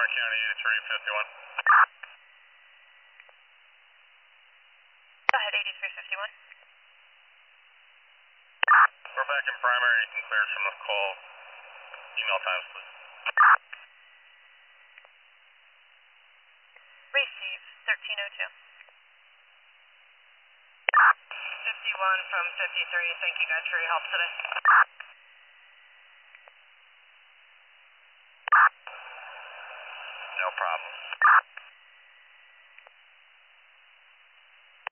Warren County 8351. Go ahead, 8351. We're back in primary. You can clear from the call. Email times, please. Receive 1302. 51 from 53. Thank you guys for your help today. No problem.